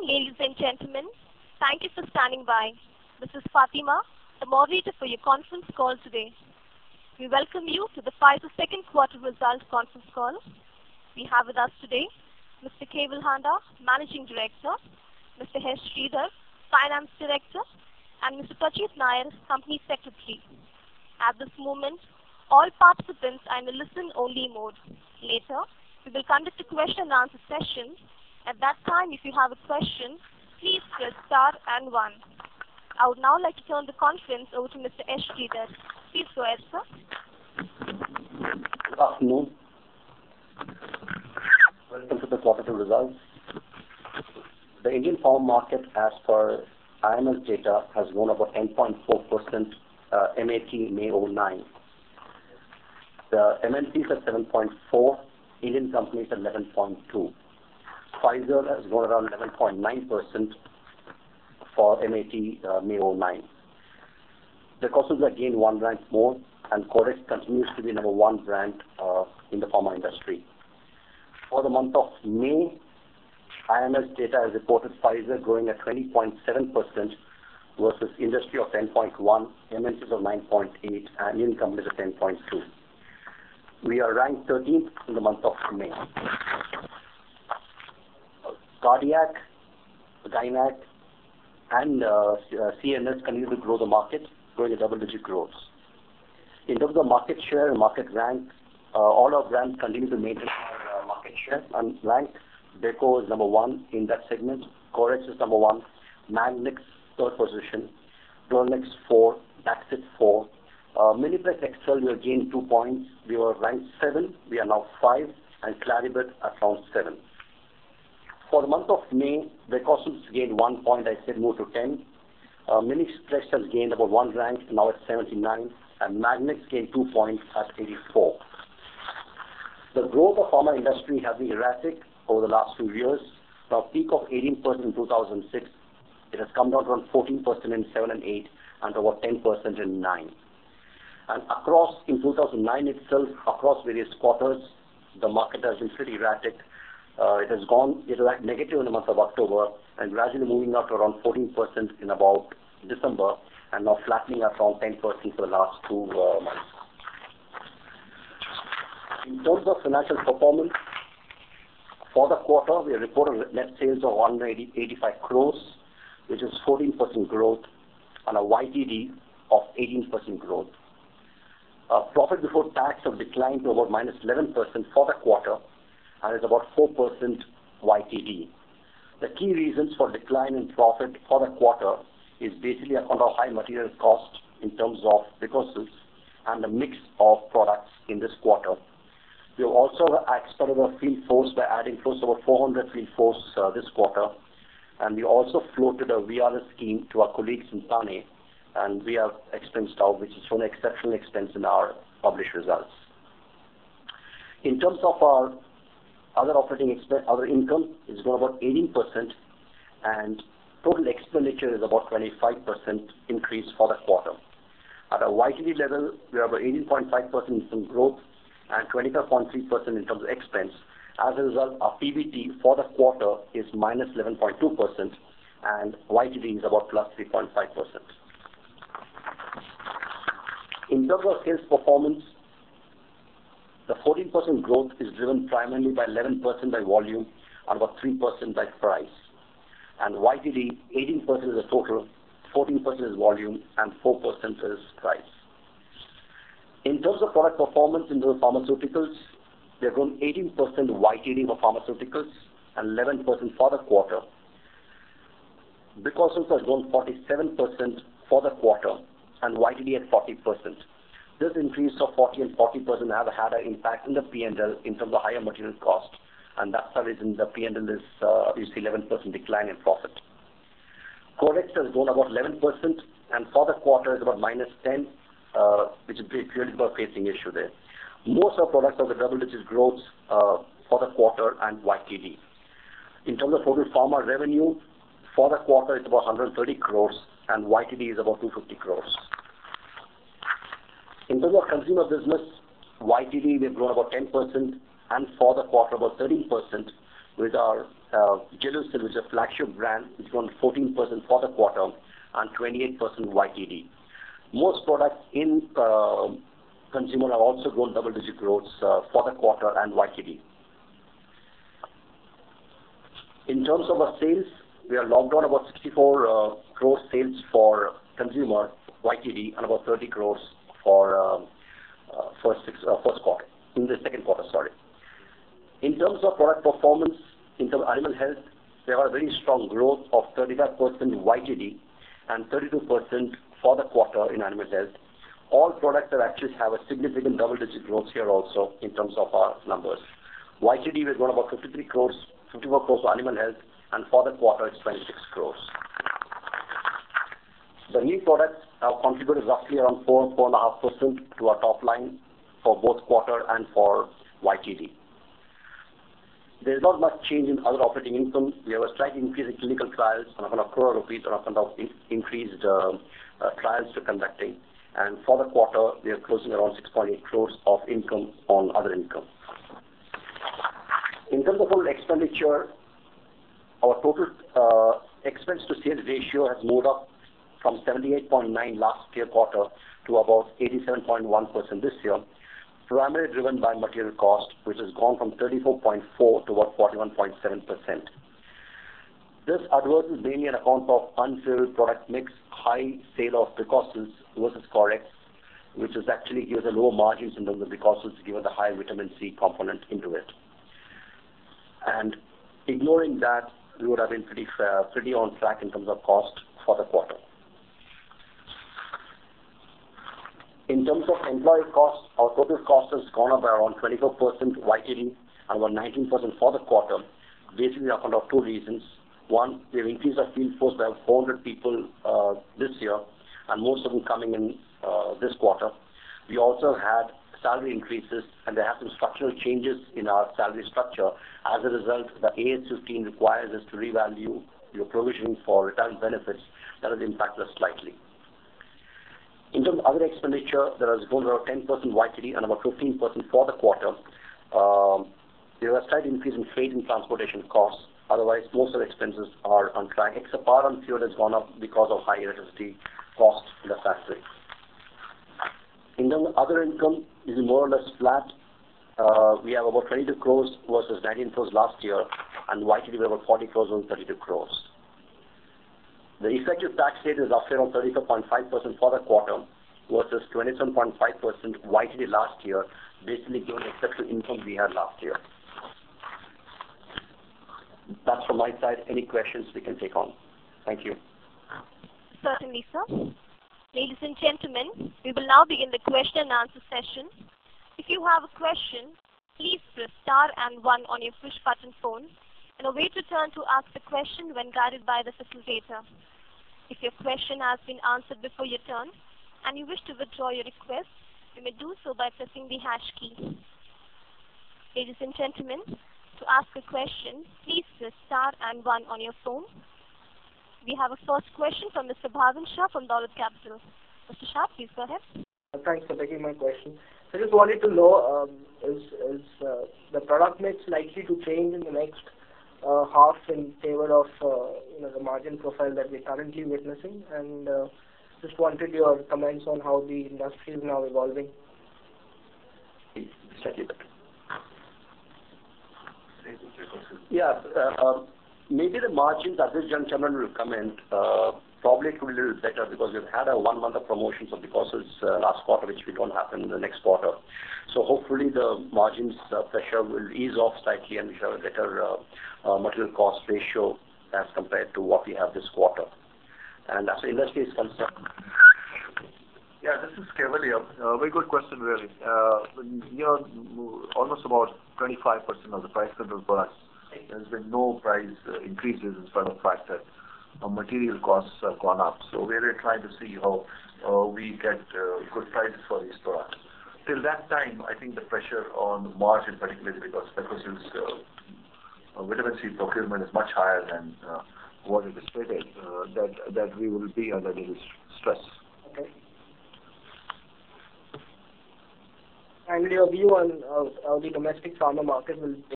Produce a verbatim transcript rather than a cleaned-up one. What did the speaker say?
ladies and gentlemen. Thank you for standing by. This is Fatima, the moderator for your conference call today. We welcome you to the Pfizer second quarter results conference call. We have with us today Mister Kewal Handa, Managing Director, Mister H. Sridhar, Finance Director, and Mister Pachit Nair, Company Secretary. At this moment, all participants are in a listen-only mode. Later, we will conduct a question and answer session. At that time, if you have a question, please press star and one. I would now like to turn the conference over to Mister H. Sridhar. Please go ahead, sir. Good afternoon. Welcome to the quarter two results. The Indian pharma market, as per I M S data, has grown about ten point four percent uh, M A T May oh nine. The M N Cs at seven point four, Indian companies at eleven point two. Pfizer has grown around eleven point nine percent for M A T uh, May oh nine. The costs have gained one rank more, and Codex continues to be number one brand uh, in the pharma industry. For the month of May, I M S data has reported Pfizer growing at twenty point seven percent versus industry of ten point one, M N Cs of nine point eight, and Indian companies of ten point two. We are ranked thirteenth in the month of May. Cardiac, Gynac, and uh, C N S continue to grow the market, growing at double-digit growth. In terms of market share and market rank, uh, all our brands continue to maintain our uh, market share and rank. Deco is number one in that segment. Corex is number one. Magnix, third position. Dornex, four. Daxit, four. Uh, Miniplex Excel, we have gained two points. We were ranked seven. We are now five. And Claribet at round seven. For the month of May, Becosus gained one point. I said moved to ten. Uh, Miniplex has gained about one rank, now at seventy-nine. And Magnix gained two points at eighty-four. The growth of pharma industry has been erratic over the last few years. From a peak of eighteen percent in two thousand six, it has come down to around fourteen percent in seven and eight, and to about ten percent in nine. And across, in two thousand nine itself, across various quarters, the market has been pretty erratic. Uh, it has gone, it was negative in the month of October, and gradually moving up to around fourteen percent in about December, and now flattening at around ten percent for the last two uh, months. In terms of financial performance, for the quarter, we reported net sales of one hundred eighty-five crores, which is fourteen percent growth, and a Y T D of eighteen percent growth. Uh, profit before tax have declined to about minus eleven percent for the quarter, and is about four percent Y T D. The key reasons for decline in profit for the quarter is basically account of high material cost in terms of Becosus and the mix of products in this quarter. We have also expanded our field force by adding close to about four hundred field force uh, this quarter, and we also floated a V R S scheme to our colleagues in Thane, and we have expensed out, which has shown exceptional expense in our published results. In terms of our other operating expense, other income is grown about eighteen percent, and total expenditure is about twenty-five percent increase for the quarter. At a Y T D level, we are about eighteen point five percent in growth and twenty-five point three percent in terms of expense. As a result, our P B T for the quarter is minus eleven point two percent, and Y T D is about plus three point five percent. In terms of sales performance, the fourteen percent growth is driven primarily by eleven percent by volume and about three percent by price. And Y T D, eighteen percent is the total, fourteen percent is volume, and four percent is price. In terms of product performance in the pharmaceuticals, we have grown eighteen percent Y T D for pharmaceuticals and eleven percent for the quarter. Becosus has grown forty-seven percent for the quarter and Y T D at forty percent. This increase of forty and forty percent have had an impact in the P and L in terms of higher material cost, and that's the reason the P and L is, uh, you see eleven percent decline in profit. Codex has grown about eleven percent, and for the quarter is about minus ten, uh, which is purely about facing issue there. Most of our products have the double-digit growth uh, for the quarter and Y T D. In terms of total pharma revenue, for the quarter it's about one hundred thirty crores, and Y T D is about two hundred fifty crores. In terms of consumer business, Y T D we have grown about ten percent, and for the quarter about thirteen percent, with our uh, Gelusil, which is a flagship brand, is grown fourteen percent for the quarter and twenty-eight percent Y T D. Most products in uh, consumer have also grown double-digit growths uh, for the quarter and Y T D. In terms of our sales, we are logged on about sixty-four uh, crore sales for consumer Y T D and about thirty crores for uh, uh, first six, uh, first quarter, in the second quarter, sorry. In terms of product performance, in terms of animal health, we have a very strong growth of thirty-five percent Y T D and thirty-two percent for the quarter in animal health. All products that actually have a significant double-digit growth here also in terms of our numbers. Y T D, we've grown about fifty-three crores, fifty-four crores for animal health, and for the quarter it's twenty-six crores. The new products have contributed roughly around four, four point five percent to our top line for both quarter and for Y T D. There is not much change in other operating income. We have a slight increase in clinical trials on account of crore rupees on account of in, increased uh, uh, trials we're conducting. And for the quarter, we are closing around six point eight crores of income on other income. In terms of total expenditure, our total uh, expense to sales ratio has moved up from seventy-eight point nine last year quarter to about eighty-seven point one percent this year, primarily driven by material cost, which has gone from thirty-four point four to about forty-one point seven percent. This adverse is mainly on account of unfavorable product mix, high sale of Bicosils versus Corex, which is actually gives a lower margins in terms of Bicosils given the high vitamin C component into it. And ignoring that, we would have been pretty fair, pretty on track in terms of cost for the quarter. In terms of employee costs, our total cost has gone up by around twenty-four percent Y T D and about nineteen percent for the quarter, basically on account of two reasons. One, we have increased our field force by four hundred people uh, this year, and most of them coming in uh, this quarter. We also had salary increases, and there have been structural changes in our salary structure. As a result, the A S fifteen requires us to revalue your provisioning for retirement benefits. That has impacted us slightly. In terms of other expenditure, there has gone around ten percent Y T D and about fifteen percent for the quarter. Um, there was a slight increase in freight and transportation costs. Otherwise, most of the expenses are on track, except power and fuel has gone up because of high electricity costs in the factory. In terms of other income, is more or less flat. Uh, we have about twenty-two crores versus nineteen crores last year, and Y T D we have about forty crores versus thirty-two crores. The effective tax rate is roughly around thirty-four point five percent for the quarter versus twenty-seven point five percent Y T D last year, basically given the exceptional income we had last year. That's from my side. Any questions we can take on? Thank you. Certainly, sir. Ladies and gentlemen, we will now begin the question and answer session. If you have a question, please press star and one on your push button phone and await your turn to ask the question when guided by the facilitator. If your question has been answered before your turn and you wish to withdraw your request, you may do so by pressing the hash key. Ladies and gentlemen, to ask a question, please press star and one on your phone. We have a first question from Mister Bhavin Shah from Dolat Capital. Mister Shah, please go ahead. Thanks for taking my question. I just wanted to know, um, is, is uh, the product mix likely to change in the next uh, half in favor of uh, you know, the margin profile that we're currently witnessing? And uh, just wanted your comments on how the industry is now evolving. Yeah, uh, uh, maybe the margins at this juncture will comment. Uh, probably it will be a little better because we've had a one month of promotions of Bicosils uh, last quarter, which we don't happen in the next quarter. So hopefully the margins uh, pressure will ease off slightly and we have a better uh, uh, material cost ratio as compared to what we have this quarter. And as the industry is concerned. Yeah, this is Kevalia. Uh, very good question, really. Uh, you know, almost about twenty-five percent of the price control products, there's been no price uh, increases in spite of the fact that uh, material costs have gone up. So we're really trying to see how uh, we get uh, good prices for these products. Till that time, I think the pressure on margin, particularly because Bicosils uh, uh, vitamin C procurement is much higher than uh, what it is stated, uh, that, that we will be under this stress. Okay. And your view on uh, how the domestic pharma market will